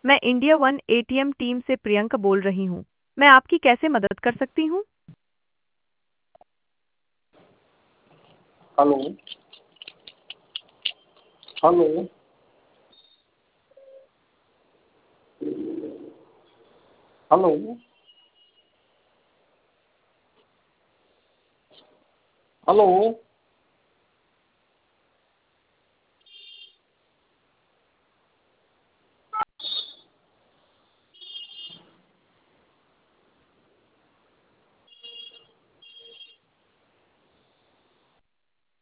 मैं India one ATM team से प्रियंका बोल रही हूँ। मैं आपकी कैसे मदद कर सकती हूँ? हेलो। हेलो। हेलो। हेलो।